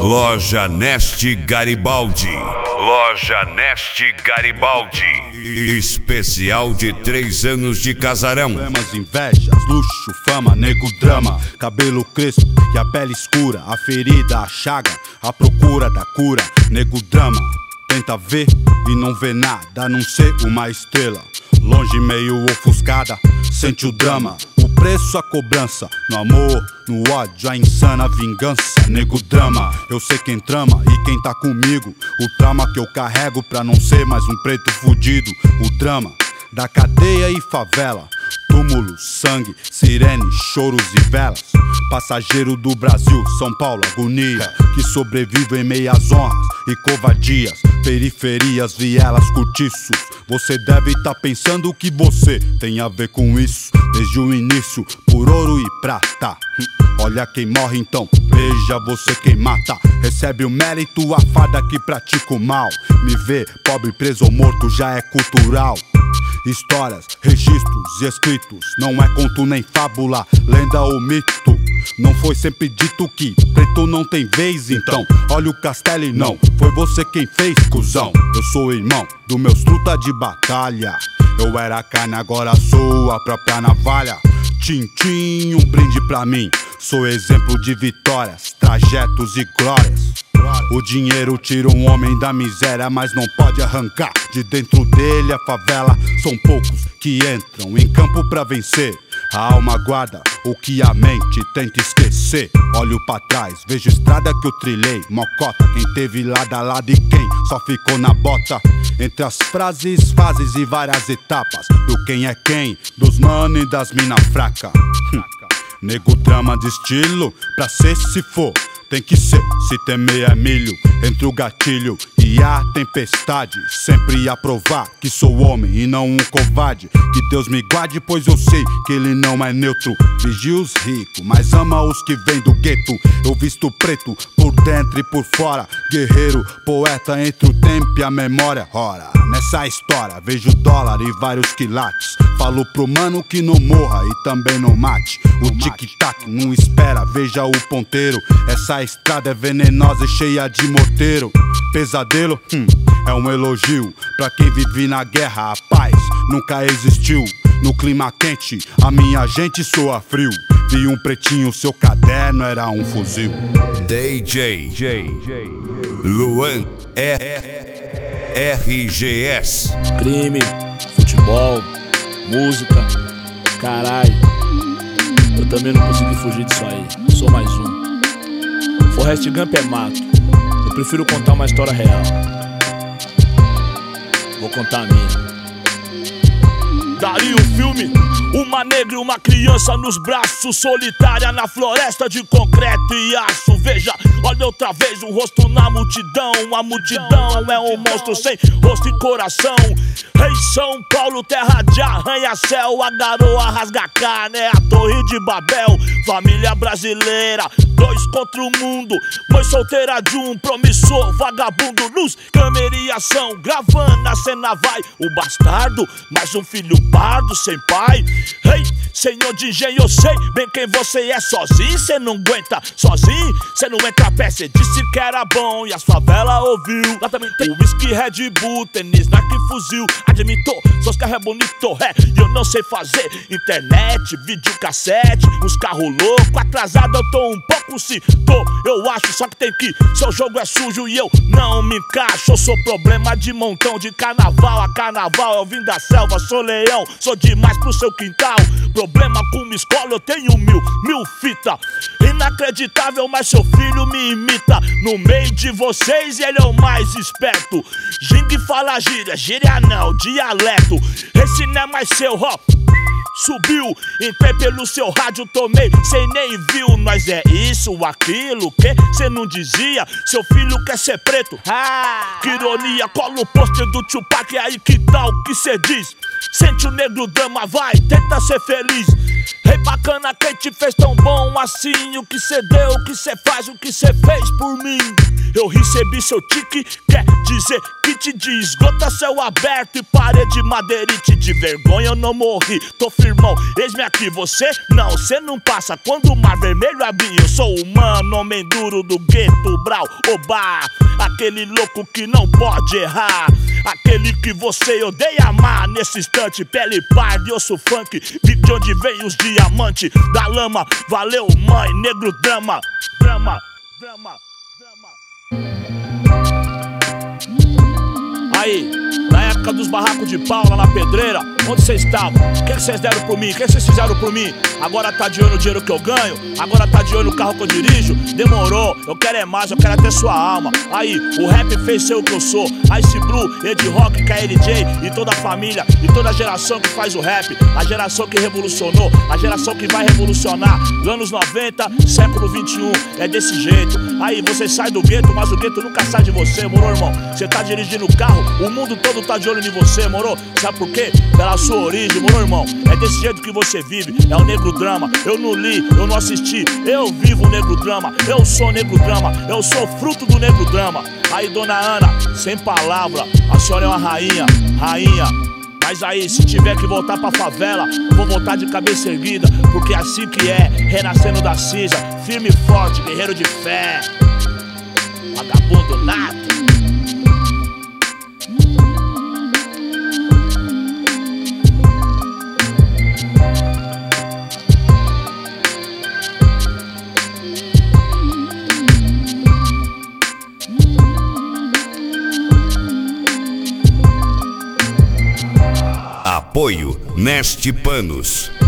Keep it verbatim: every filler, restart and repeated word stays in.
Loja Neste Garibaldi. Loja Neste Garibaldi. Especial de três anos de casarão. Problemas, invejas, luxo, fama, nego drama. Cabelo crespo e a pele escura. A ferida, a chaga, a procura da cura. Nego drama, tenta ver e não vê nada, a não ser uma estrela. Longe, meio ofuscada, sente o drama. O preço, a cobrança. No amor, no ódio, a insana vingança. Nego drama, eu sei quem trama e quem tá comigo. O trauma que eu carrego pra não ser mais um preto fudido. O drama da cadeia e favela. Túmulo, sangue, sirene, choros e velas. Passageiro do Brasil, São Paulo, agonia. Que sobrevive em meias honras e covardias. Periferias, vielas, cortiços. Você deve tá pensando que você tem a ver com isso. Desde o início, por ouro e prata. Olha quem morre então, veja você quem mata. Recebe o mérito, a farda que pratica o mal. Me ver pobre, preso ou morto já é cultural. Histórias, registros e escritos. Não é conto nem fábula, lenda ou mito. Não foi sempre dito que preto não tem vez, então olha o castelo e não foi você quem fez, cuzão. Eu sou irmão dos meus truta de batalha. Eu era carne, agora sou a própria navalha. Tintim, um brinde pra mim. Sou exemplo de vitórias, trajetos e glórias. O dinheiro tira um homem da miséria, mas não pode arrancar de dentro dele a favela. São poucos que entram em campo pra vencer. A alma guarda o que a mente tenta esquecer. Olho pra trás, vejo estrada que eu trilhei. Mocota, quem teve lado a lado e quem só ficou na bota. Entre as frases, fases e várias etapas. Do quem é quem, dos mano e das mina fraca. Hum. Nego drama de estilo, pra ser se for. Tem que ser, se temer é milho. Entre o gatilho e a tempestade, sempre a provar que sou homem e não um covarde. Que Deus me guarde, pois eu sei que ele não é neutro. Vigia os ricos, mas ama os que vêm do gueto. Eu visto preto, por dentro e por fora. Guerreiro, poeta entre o tempo e a memória. Ora, nessa história vejo dólar e vários quilates. Falo pro mano que não morra e também não mate. O tic-tac não espera, veja o ponteiro. Essa estrada é venenosa e cheia de morteiro. Pesadelo, hum, é um elogio pra quem vive na guerra. A paz nunca existiu. No clima quente, a minha gente soa frio. Vi um pretinho, seu caderno era um fuzil. D J Luan R G S. Crime, futebol, música, carai. Eu também não consegui fugir disso aí, sou mais um. Forrest Gump é mato, eu prefiro contar uma história real. Vou contar a minha. Daria um filme, uma negra e uma criança nos braços, solitária na floresta de concreto e aço. Veja, olha outra vez o rosto na multidão. A multidão é um monstro sem rosto e coração. Rei São Paulo, terra de arranha-céu. A garoa rasga a carne, é a torre de Babel. Família brasileira, dois contra o mundo. Mãe solteira de um promissor vagabundo. Luz, câmera e ação, gravando a cena vai. O bastardo, mais um filho pardo sem pai. Ei, hey, senhor de engenho, eu sei bem quem você é. Sozinho cê não aguenta, sozinho cê não entra a pé. Cê disse que era bom e as favelas ouviu. Lá também tem whisky, Red Bull, tênis, Nike, fuzil. Admitou, seus carros é bonito, é. E eu não sei fazer internet, videocassete, uns carros loucos. Atrasado eu tô um pouco, se tô, eu acho. Só que tem que, seu jogo é sujo e eu não me encaixo. Eu sou problema de montão, de carnaval a carnaval. Eu vim da selva, sou leão, sou demais pro seu quintal. Problema com uma escola, eu tenho mil, mil fita. Inacreditável, mas seu filho me imita. No meio de vocês ele é o mais esperto. Gingue fala gíria, gíria não, dialeto. Esse não é mais seu, ó. Subiu, entrei pelo seu rádio, tomei, cê nem viu. Nós é isso, aquilo, que cê não dizia. Seu filho quer ser preto, ah, que ironia. Cola o pôster do Tupac, aí que tal que cê diz? Sente o negro drama, vai, tenta ser feliz. Rei Bacana quem te fez tão bom assim. O que cê deu, o que cê faz, o que cê fez por mim. Eu recebi seu tique, quer dizer que te diz gota, céu aberto e parede madeirite. De vergonha eu não morri, tô firmão, eis-me aqui. Você não, cê não passa quando o mar vermelho abrir. Eu sou humano, homem duro do gueto, brau, obá. Aquele louco que não pode errar, aquele que você odeia amar. Nesse instante, pele parda e osso funk. Vi de onde vem os diamantes da lama. Valeu mãe, negro drama, drama, drama, drama. Aí, na época dos barracos de pau lá na pedreira, onde vocês estavam? O que vocês deram por mim? O que vocês fizeram por mim? Agora tá de olho no dinheiro que eu ganho? Agora tá de olho no carro que eu dirijo? Demorou, eu quero é mais, eu quero até sua alma. Aí, o rap fez ser o que eu sou. Ice Blue, Ed Rock, K L J e toda a família e toda a geração que faz o rap. A geração que revolucionou, a geração que vai revolucionar. Anos noventa, século vinte e um, é desse jeito. Aí, você sai do gueto, mas o gueto nunca sai de você, moro, irmão? Você tá dirigindo o carro, o mundo todo tá de olho em você, moro? Sabe por quê? Pela sua origem, moro, irmão? É desse jeito que você vive, é o negro drama. Eu não li, eu não assisti, eu vivo o negro drama. Eu sou negro drama, eu sou fruto do negro drama. Aí, dona Ana, sem palavra, a senhora é uma rainha, rainha. Mas aí, se tiver que voltar pra favela, vou voltar de cabeça erguida, porque é assim que é, renascendo da cinza, firme e forte, guerreiro de fé. Vagabundo nato. Apoio Neste Panos.